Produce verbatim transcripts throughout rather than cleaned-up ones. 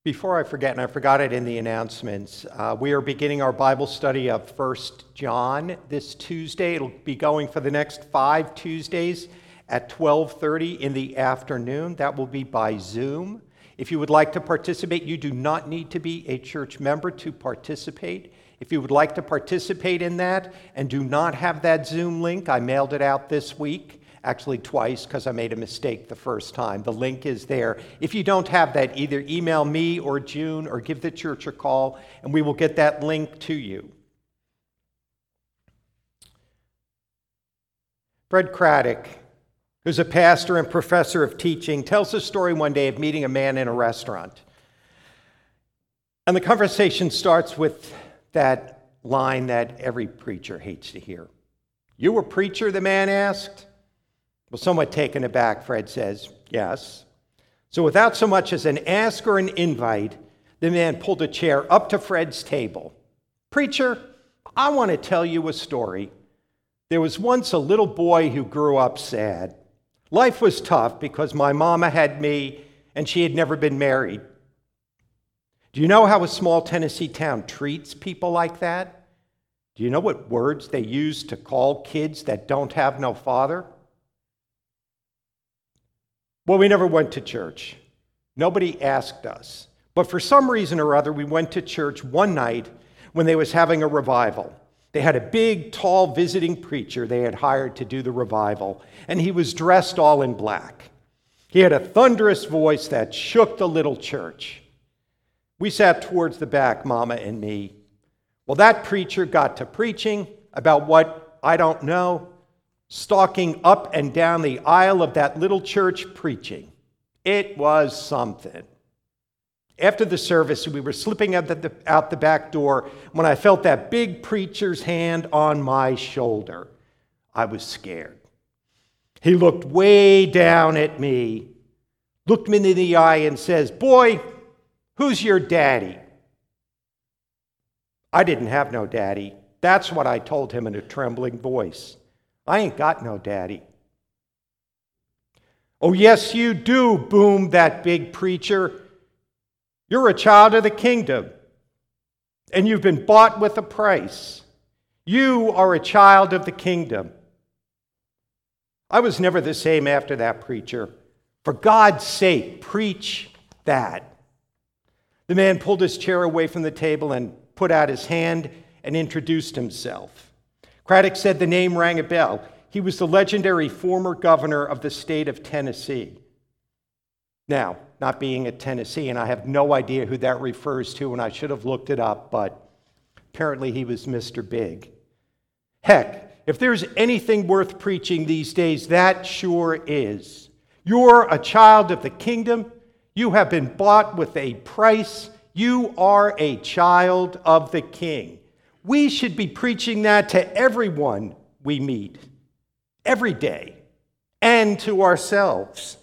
Before I forget, and I forgot it in the announcements, uh, we are beginning our Bible study of First John this Tuesday. It'll be going for the next five Tuesdays at twelve thirty in the afternoon. That will be by Zoom. If you would like to participate, you do not need to be a church member to participate. If you would like to participate in that and do not have that Zoom link, I mailed it out this week. Actually twice, because I made a mistake the first time. The link is there. If you don't have that, either email me or June or give the church a call, and we will get that link to you. Fred Craddock, who's a pastor and professor of teaching, tells a story one day of meeting a man in a restaurant. And the conversation starts with that line that every preacher hates to hear. "You a preacher?" the man asked. Well, somewhat taken aback, Fred says, "Yes." So without so much as an ask or an invite, the man pulled a chair up to Fred's table. "Preacher, I want to tell you a story. There was once a little boy who grew up sad. Life was tough because my mama had me and she had never been married. Do you know how a small Tennessee town treats people like that? Do you know what words they use to call kids that don't have no father? Well, we never went to church. Nobody asked us. But for some reason or other, we went to church one night when they was having a revival. They had a big, tall visiting preacher they had hired to do the revival, and he was dressed all in black. He had a thunderous voice that shook the little church. We sat towards the back, Mama and me. Well, that preacher got to preaching about what I don't know, stalking up and down the aisle of that little church preaching. It was something. After the service, we were slipping out the, out the back door when I felt that big preacher's hand on my shoulder. I was scared. He looked way down at me, looked me in the eye and says, "Boy, who's your daddy?" I didn't have no daddy. That's what I told him in a trembling voice. "I ain't got no daddy." "Oh, yes, you do," boomed that big preacher. "You're a child of the kingdom, and you've been bought with a price. You are a child of the kingdom." I was never the same after that preacher. For God's sake, preach that. The man pulled his chair away from the table and put out his hand and introduced himself. Craddock said the name rang a bell. He was the legendary former governor of the state of Tennessee. Now, not being a Tennessean, I have no idea who that refers to, and I should have looked it up, but apparently he was Mister Big. Heck, if there's anything worth preaching these days, that sure is. You're a child of the kingdom. You have been bought with a price. You are a child of the King. We should be preaching that to everyone we meet, every day, and to ourselves.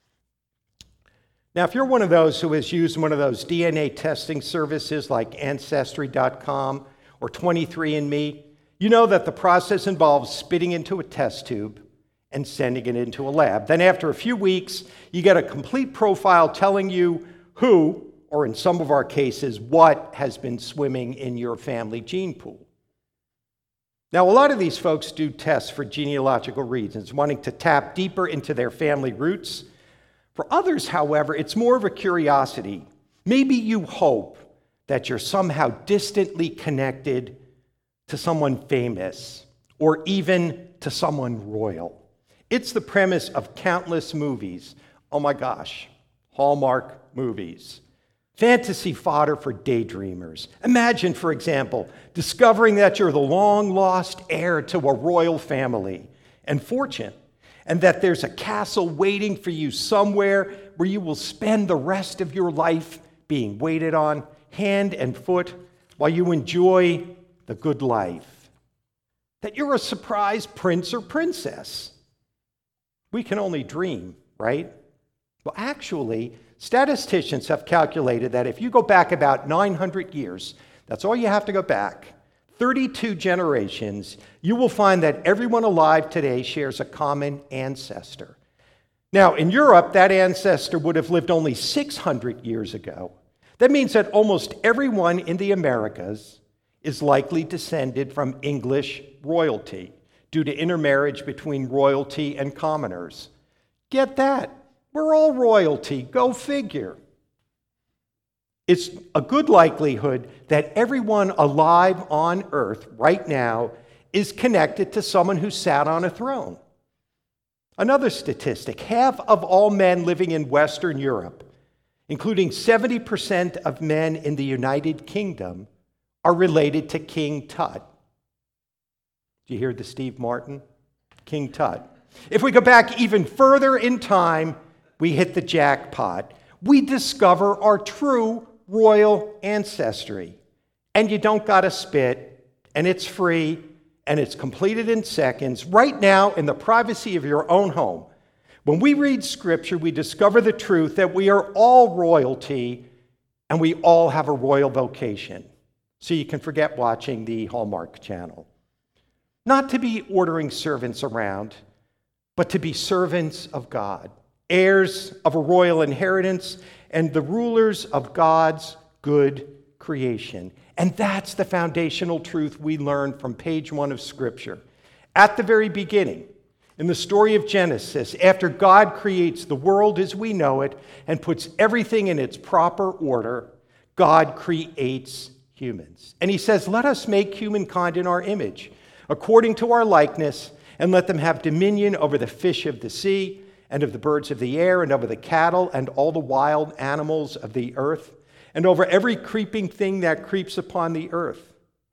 Now, if you're one of those who has used one of those D N A testing services like Ancestry dot com or twenty-three and me, you know that the process involves spitting into a test tube and sending it into a lab. Then after a few weeks, you get a complete profile telling you who, or in some of our cases, what has been swimming in your family gene pool. Now, a lot of these folks do tests for genealogical reasons, wanting to tap deeper into their family roots. For others, however, it's more of a curiosity. Maybe you hope that you're somehow distantly connected to someone famous or even to someone royal. It's the premise of countless movies. Oh my gosh, Hallmark movies. Fantasy fodder for daydreamers. Imagine, for example, discovering that you're the long-lost heir to a royal family and fortune, and that there's a castle waiting for you somewhere where you will spend the rest of your life being waited on hand and foot while you enjoy the good life. That you're a surprise prince or princess. We can only dream, right? Well, actually, statisticians have calculated that if you go back about nine hundred years, that's all you have to go back, thirty-two generations, you will find that everyone alive today shares a common ancestor. Now, in Europe, that ancestor would have lived only six hundred years ago. That means that almost everyone in the Americas is likely descended from English royalty due to intermarriage between royalty and commoners. Get that? We're all royalty. Go figure. It's a good likelihood that everyone alive on earth right now is connected to someone who sat on a throne. Another statistic, half of all men living in Western Europe, including seventy percent of men in the United Kingdom, are related to King Tut. Do you hear the Steve Martin? King Tut. If we go back even further in time, we hit the jackpot. We discover our true royal ancestry. And you don't gotta spit, and it's free, and it's completed in seconds, right now in the privacy of your own home. When we read Scripture, we discover the truth that we are all royalty, and we all have a royal vocation. So you can forget watching the Hallmark Channel. Not to be ordering servants around, but to be servants of God, heirs of a royal inheritance, and the rulers of God's good creation. And that's the foundational truth we learn from page one of Scripture. At the very beginning, in the story of Genesis, after God creates the world as we know it and puts everything in its proper order, God creates humans. And he says, let us make humankind in our image, according to our likeness, and let them have dominion over the fish of the sea, and of the birds of the air, and over the cattle, and all the wild animals of the earth, and over every creeping thing that creeps upon the earth.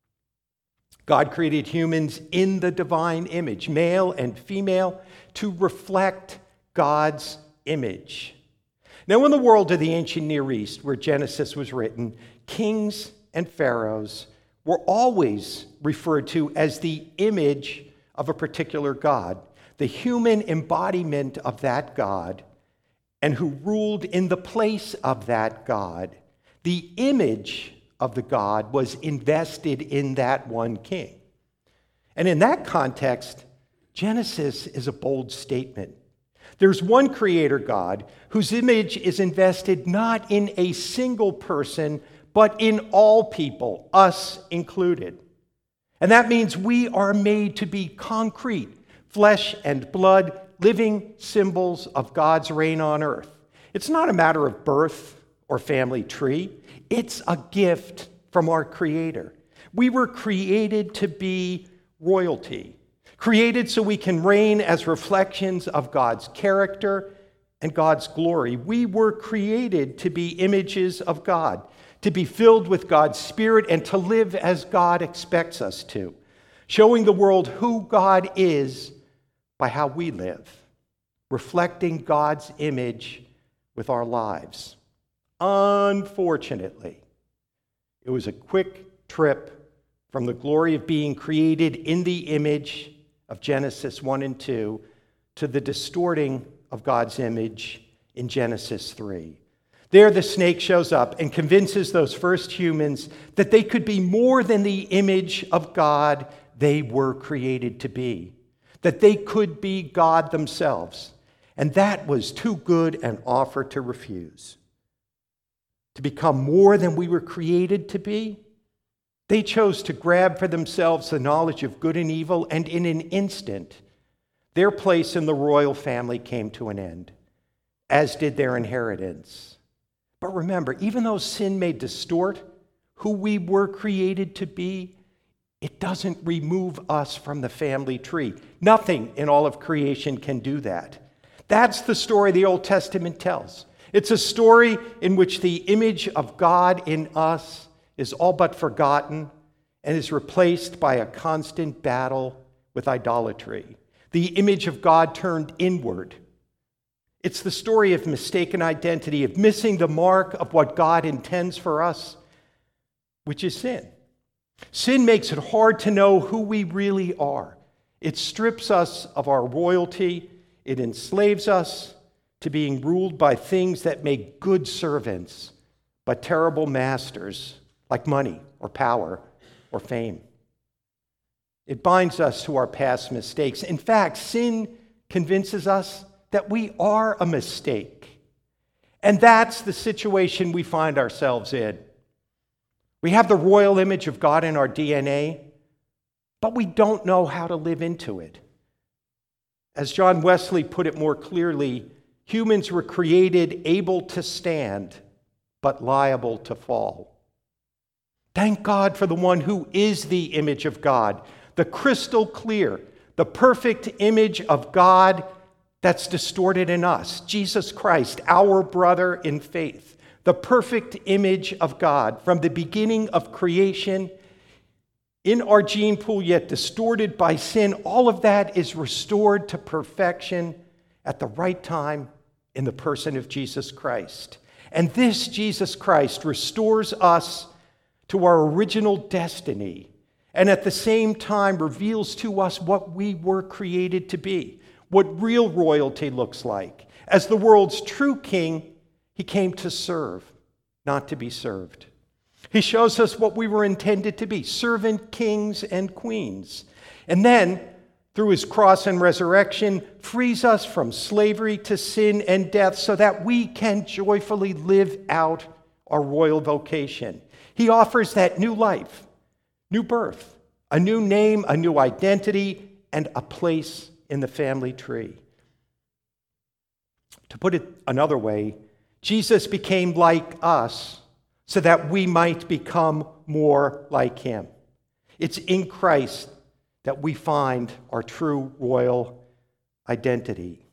God created humans in the divine image, male and female, to reflect God's image. Now, in the world of the ancient Near East, where Genesis was written, kings and pharaohs were always referred to as the image of a particular god, the human embodiment of that God, and who ruled in the place of that God. The image of the God was invested in that one king. And in that context, Genesis is a bold statement. There's one creator God whose image is invested not in a single person, but in all people, us included. And that means we are made to be concrete, flesh and blood, living symbols of God's reign on earth. It's not a matter of birth or family tree. It's a gift from our Creator. We were created to be royalty, created so we can reign as reflections of God's character and God's glory. We were created to be images of God, to be filled with God's Spirit, and to live as God expects us to, showing the world who God is by how we live, reflecting God's image with our lives. Unfortunately, it was a quick trip from the glory of being created in the image of Genesis one and two to the distorting of God's image in Genesis three. There, the snake shows up and convinces those first humans that they could be more than the image of God they were created to be, that they could be God themselves. And that was too good an offer to refuse. To become more than we were created to be, they chose to grab for themselves the knowledge of good and evil, and in an instant, their place in the royal family came to an end, as did their inheritance. But remember, even though sin may distort who we were created to be, it doesn't remove us from the family tree. Nothing in all of creation can do that. That's the story the Old Testament tells. It's a story in which the image of God in us is all but forgotten and is replaced by a constant battle with idolatry. The image of God turned inward. It's the story of mistaken identity, of missing the mark of what God intends for us, which is sin. Sin makes it hard to know who we really are. It strips us of our royalty. It enslaves us to being ruled by things that make good servants, but terrible masters, like money or power or fame. It binds us to our past mistakes. In fact, sin convinces us that we are a mistake. And that's the situation we find ourselves in. We have the royal image of God in our D N A, but we don't know how to live into it. As John Wesley put it more clearly, humans were created able to stand, but liable to fall. Thank God for the one who is the image of God, the crystal clear, the perfect image of God that's distorted in us, Jesus Christ, our brother in faith, the perfect image of God from the beginning of creation, in our gene pool, yet distorted by sin. All of that is restored to perfection at the right time in the person of Jesus Christ. And this Jesus Christ restores us to our original destiny, and at the same time reveals to us what we were created to be, what real royalty looks like. As the world's true king, he came to serve, not to be served. He shows us what we were intended to be, servant kings and queens. And then, through his cross and resurrection, frees us from slavery to sin and death so that we can joyfully live out our royal vocation. He offers that new life, new birth, a new name, a new identity, and a place in the family tree. To put it another way, Jesus became like us so that we might become more like him. It's in Christ that we find our true royal identity.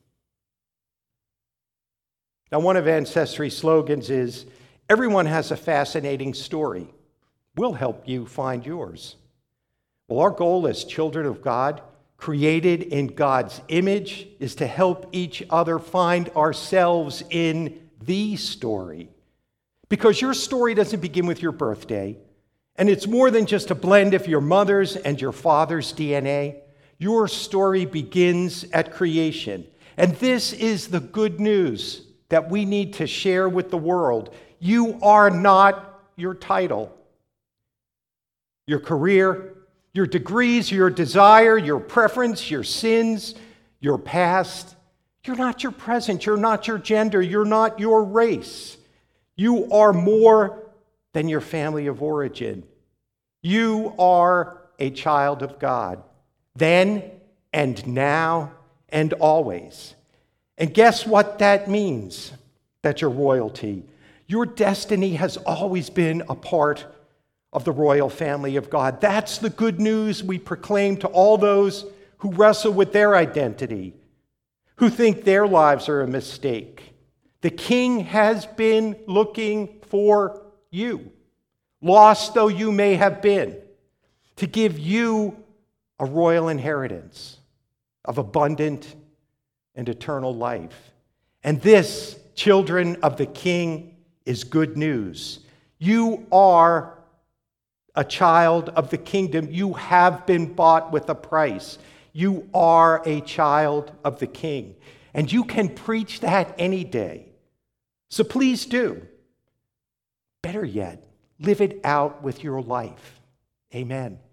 Now, one of Ancestry's slogans is, "Everyone has a fascinating story. We'll help you find yours." Well, our goal as children of God, created in God's image, is to help each other find ourselves in the story. Because your story doesn't begin with your birthday, and it's more than just a blend of your mother's and your father's D N A. Your story begins at creation. And this is the good news that we need to share with the world. You are not your title, your career, your degrees, your desire, your preference, your sins, your past. You're not your present. You're not your gender. You're not your race. You are more than your family of origin. You are a child of God, then and now and always. And guess what that means? That your royalty, your destiny has always been a part of the royal family of God. That's the good news we proclaim to all those who wrestle with their identity, who think their lives are a mistake. The King has been looking for you, lost though you may have been, to give you a royal inheritance of abundant and eternal life. And this, children of the King, is good news. You are a child of the kingdom. You have been bought with a price. You are a child of the King. And you can preach that any day. So please do. Better yet, live it out with your life. Amen.